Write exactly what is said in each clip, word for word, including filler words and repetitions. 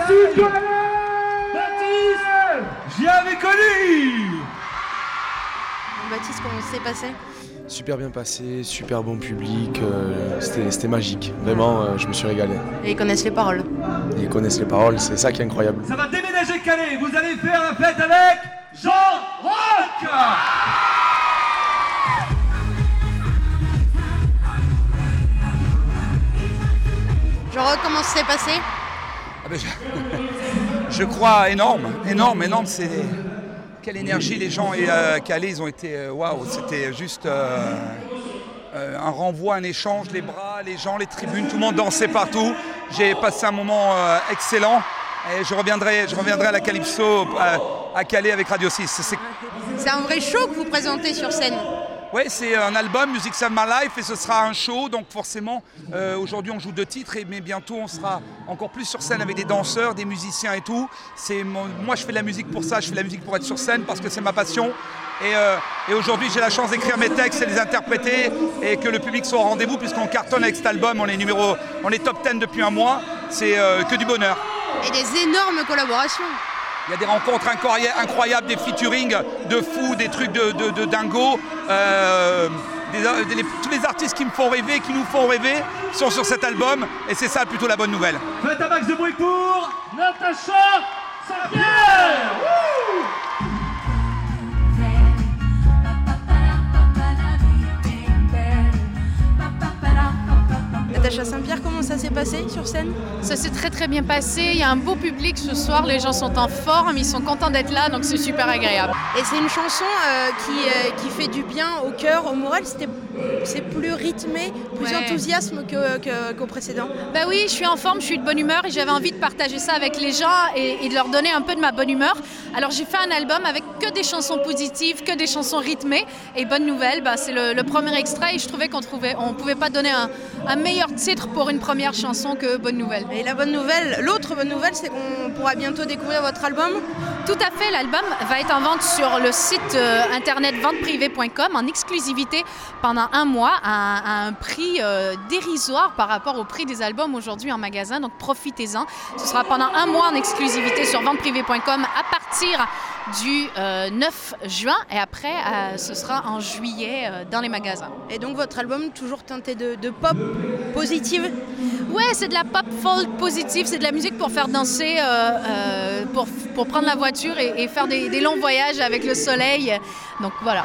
Baptiste, j'y avais connu. Baptiste, comment s'est passé ? Super bien passé, super bon public, euh, c'était, c'était magique. Vraiment, euh, je me suis régalé. Et ils connaissent les paroles. Ils connaissent les paroles, c'est ça qui est incroyable. Ça va déménager Calais, vous allez faire la fête avec Jean Rock. Jean Rock, comment ça s'est passé ? Ah ben je... je crois énorme, énorme, énorme. C'est quelle énergie les gens et euh, Calais, ils ont été waouh. Wow, c'était juste euh, euh, un renvoi, un échange, les bras, les gens, les tribunes, tout le monde dansait partout. J'ai passé un moment euh, excellent et je reviendrai, je reviendrai à la Calypso à, à Calais avec Radio six. C'est... c'est un vrai show que vous présentez sur scène. Oui, c'est un album, Music Save My Life, et ce sera un show, donc forcément, euh, aujourd'hui on joue deux titres, et, mais bientôt on sera encore plus sur scène avec des danseurs, des musiciens et tout. C'est mon, moi je fais de la musique pour ça, je fais de la musique pour être sur scène, parce que c'est ma passion. Et, euh, et aujourd'hui j'ai la chance d'écrire mes textes et les interpréter, et que le public soit au rendez-vous, puisqu'on cartonne avec cet album, on est, numéro, on est top dix depuis un mois, c'est euh, que du bonheur. Et des énormes collaborations. Il y a des rencontres incroyables, des featuring de fous, des trucs de, de, de dingo. Euh, des, des, tous les artistes qui me font rêver, qui nous font rêver, sont sur cet album. Et c'est ça plutôt la bonne nouvelle. Faites un max de bruit pour Natacha Saint-Pierre. Natacha Saint-Pierre, comment ça s'est passé sur scène ? Ça s'est très très bien passé, il y a un beau public ce soir, les gens sont en forme, ils sont contents d'être là, donc c'est super agréable. Et c'est une chanson euh, qui, euh, qui fait du bien au cœur, au moral, c'était, c'est plus rythmé, plus Ouais. enthousiasme que, que, qu'au précédent. Bah oui, je suis en forme, je suis de bonne humeur et j'avais envie de partager ça avec les gens et, et de leur donner un peu de ma bonne humeur. Alors j'ai fait un album avec que des chansons positives, que des chansons rythmées, et bonne nouvelle, bah, c'est le, le premier extrait et je trouvais qu'on trouvait, on pouvait pas donner un, un meilleur titre pour une première chanson que bonne nouvelle. Et la bonne nouvelle, l'autre bonne nouvelle, c'est qu'on pourra bientôt découvrir votre album. Tout à fait, l'album va être en vente sur le site euh, internet vente privée point com en exclusivité pendant un mois à, à un prix euh, dérisoire par rapport au prix des albums aujourd'hui en magasin, donc profitez-en. Ce sera pendant un mois en exclusivité sur vente privée point com à partir du euh, neuf juin et après euh, ce sera en juillet euh, dans les magasins. Et donc votre album toujours teinté de, de pop positive. Ouais, c'est de la pop folk positive, c'est de la musique pour faire danser, euh, euh, pour, pour prendre la voiture et, et faire des, des longs voyages avec le soleil. Donc voilà.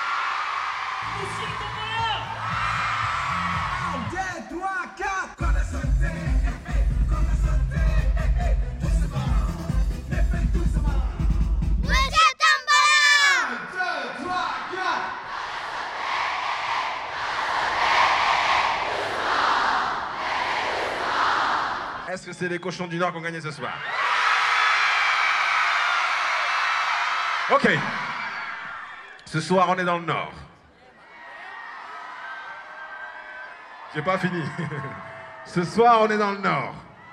Est-ce que c'est les cochons du Nord qui ont gagné ce soir? Ok. Ce soir, on est dans le Nord. J'ai pas fini. Ce soir, on est dans le Nord.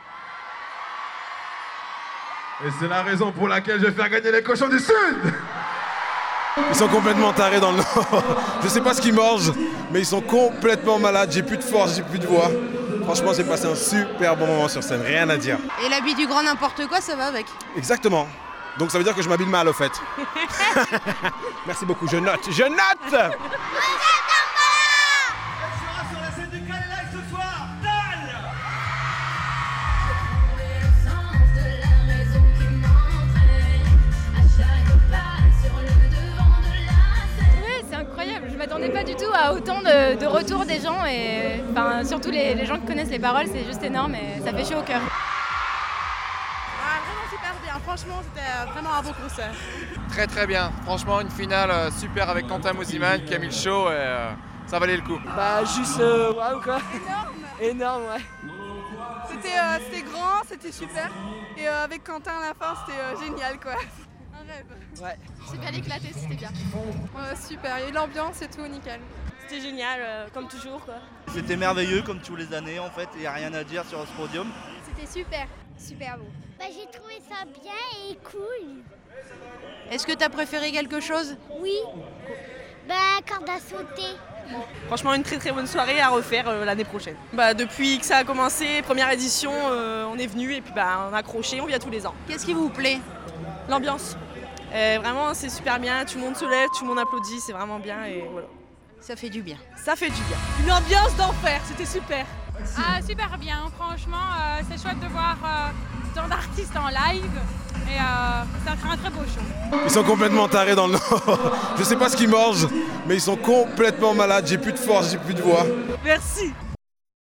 Et c'est la raison pour laquelle je vais faire gagner les cochons du Sud. Ils sont complètement tarés dans le Nord. Je sais pas ce qu'ils mangent, mais ils sont complètement malades. J'ai plus de force, j'ai plus de voix. Franchement, j'ai passé un super bon moment sur scène, rien à dire. Et l'habit du grand n'importe quoi, ça va avec. Exactement. Donc ça veut dire que je m'habille mal au fait. Merci beaucoup, je note, je note. Sur la scène du Calais Live ce soir, Tal. Oui, c'est incroyable. Je m'attendais pas du tout à autant de, de retour des gens et enfin, surtout les, les gens qui connaissent les paroles, c'est juste énorme et ça fait chaud au cœur. Ah, vraiment super bien, franchement c'était vraiment un beau concert. Très très bien, franchement une finale euh, super avec Quentin Mosiman qui a mis le show et euh, ça valait le coup. Bah juste euh, waouh quoi. Énorme. Énorme ouais. C'était, euh, c'était grand, c'était super et euh, avec Quentin à la fin c'était euh, génial quoi. Un rêve. Ouais. C'est bien éclaté, c'était bien. Ouais, super, il y a eu l'ambiance et tout, nickel. C'était génial, euh, comme toujours quoi. C'était merveilleux comme tous les années en fait, il n'y a rien à dire sur ce podium. C'était super, super beau. Bah, j'ai trouvé ça bien et cool. Est-ce que tu as préféré quelque chose ? Oui. Bah, corde à sauter. Franchement, une très très bonne soirée à refaire euh, l'année prochaine. Bah, depuis que ça a commencé, première édition, euh, on est venu et puis bah, on a accroché, on vient tous les ans. Qu'est-ce qui vous plaît? L'ambiance. Euh, vraiment, c'est super bien, tout le monde se lève, tout le monde applaudit, c'est vraiment bien et voilà. Ça fait du bien. Ça fait du bien. Une ambiance d'enfer, c'était super. Ah, super bien, franchement, euh, c'est chouette de voir euh, tant d'artistes en live et euh, ça fait un très beau show. Ils sont complètement tarés dans le Nord. Je sais pas ce qu'ils mangent, mais ils sont complètement malades. J'ai plus de force, j'ai plus de voix. Merci.